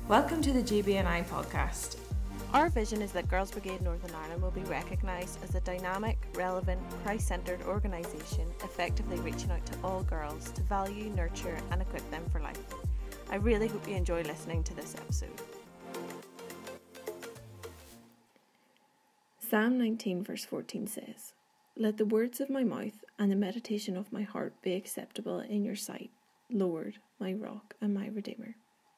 Welcome to the GBNI podcast. Our vision is that Girls Brigade Northern Ireland will be recognised as a dynamic, relevant, Christ-centred organisation effectively reaching out to all girls to value, nurture and equip them for life. I really hope you enjoy listening to this episode. Psalm 19 verse 14 says, "Let the words of my mouth and the meditation of my heart be acceptable in your sight, Lord, my rock and my redeemer."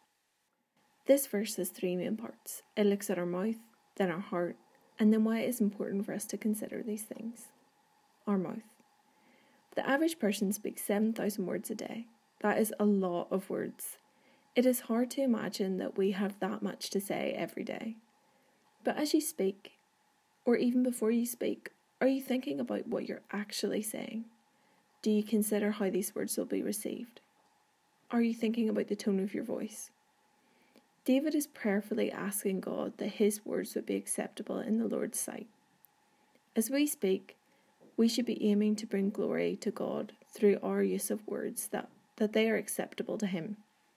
This verse has three main parts. It looks at our mouth, then our heart, and then why it is important for us to consider these things. Our mouth. The average person speaks 7,000 words a day. That is a lot of words. It is hard to imagine that we have that much to say every day. But as you speak, or even before you speak, are you thinking about what you're actually saying? Do you consider how these words will be received? Are you thinking about the tone of your voice? David is prayerfully asking God that his words would be acceptable in the Lord's sight. As we speak, we should be aiming to bring glory to God through our use of words that they are acceptable to Him.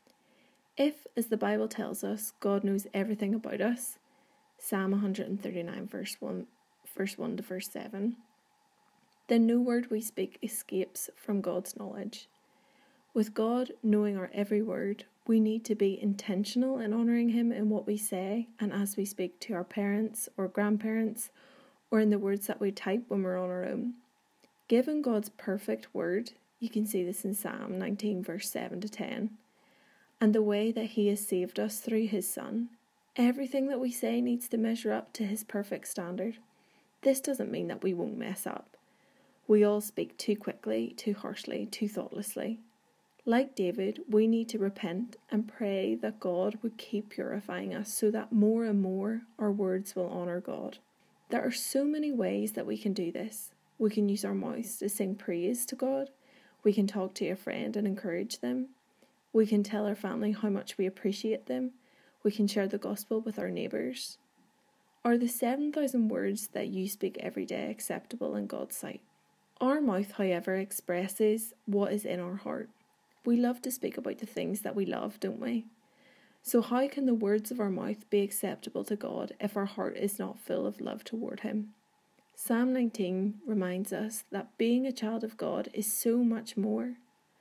If, as the Bible tells us, God knows everything about us, Psalm 139 verse 1 to verse 7, then no word we speak escapes from God's knowledge. With God knowing our every word, we need to be intentional in honouring Him in what we say and as we speak to our parents or grandparents, or in the words that we type when we're on our own. Given God's perfect word, you can see this in Psalm 19 verse 7 to 10, and the way that He has saved us through His Son, everything that we say needs to measure up to His perfect standard. This doesn't mean that we won't mess up. We all speak too quickly, too harshly, too thoughtlessly. Like David, we need to repent and pray that God would keep purifying us so that more and more our words will honour God. There are so many ways that we can do this. We can use our mouths to sing praise to God. We can talk to a friend and encourage them. We can tell our family how much we appreciate them. We can share the gospel with our neighbours. Are the 7,000 words that you speak every day acceptable in God's sight? Our mouth, however, expresses what is in our heart. We love to speak about the things that we love, don't we? So how can the words of our mouth be acceptable to God if our heart is not full of love toward Him? Psalm 19 reminds us that being a child of God is so much more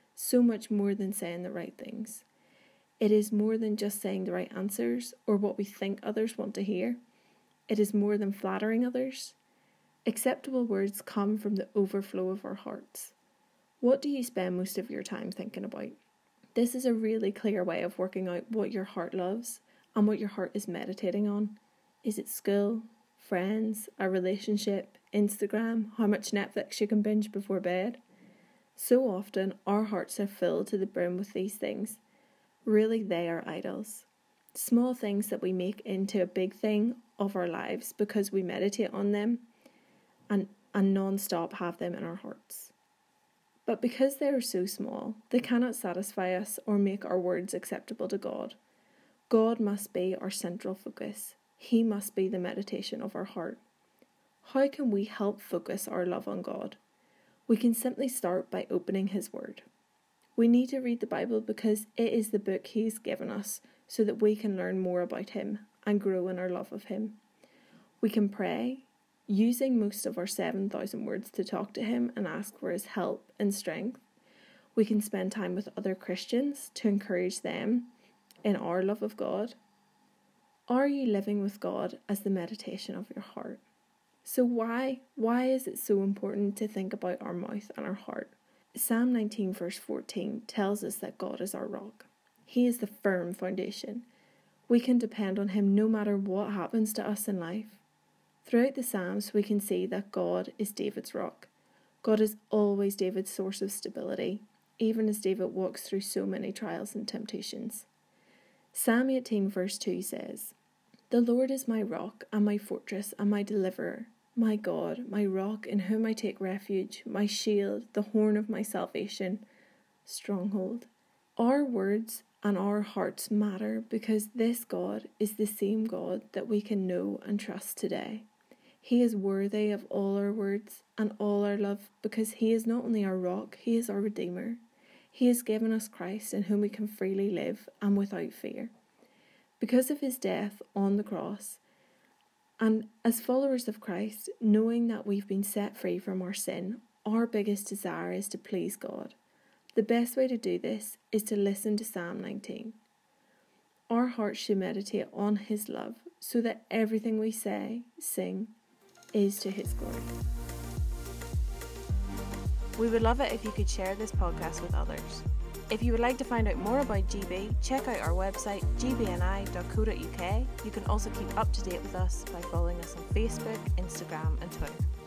than saying the right things. It is more than just saying the right answers or what we think others want to hear. It is more than flattering others. Acceptable words come from the overflow of our hearts. What do you spend most of your time thinking about? This is a really clear way of working out what your heart loves and what your heart is meditating on. Is it school, friends, a relationship, Instagram, how much Netflix you can binge before bed? So often our hearts are filled to the brim with these things. Really, they are idols. Small things that we make into a big thing of our lives because we meditate on them and non-stop have them in our hearts. But because they are so small, they cannot satisfy us or make our words acceptable to God. God must be our central focus. He must be the meditation of our heart. How can we help focus our love on God? We can simply start by opening His Word. We need to read the Bible because it is the book He has given us so that we can learn more about Him and grow in our love of Him. We can pray, using most of our 7,000 words to talk to Him and ask for His help and strength. We can spend time with other Christians to encourage them in our love of God. Are you living with God as the meditation of your heart? So why is it so important to think about our mouth and our heart? Psalm 19 verse 14 tells us that God is our rock. He is the firm foundation. We can depend on Him no matter what happens to us in life. Throughout the Psalms, we can see that God is David's rock. God is always David's source of stability, even as David walks through so many trials and temptations. Psalm 18 verse 2 says, "The Lord is my rock and my fortress and my deliverer, my God, my rock in whom I take refuge, my shield, the horn of my salvation, stronghold." Our words and our hearts matter because this God is the same God that we can know and trust today. He is worthy of all our words and all our love because He is not only our rock, He is our Redeemer. He has given us Christ in whom we can freely live and without fear. because of his death on the cross. And as followers of Christ, knowing that we've been set free from our sin, our biggest desire is to please God. The best way to do this is to listen to Psalm 19. Our hearts should meditate on his love so that everything we say, sing, is to his glory. We would love it if you could share this podcast with others. If you would like to find out more about GB, check out our website gbni.co.uk. You can also keep up to date with us by following us on Facebook, Instagram and Twitter.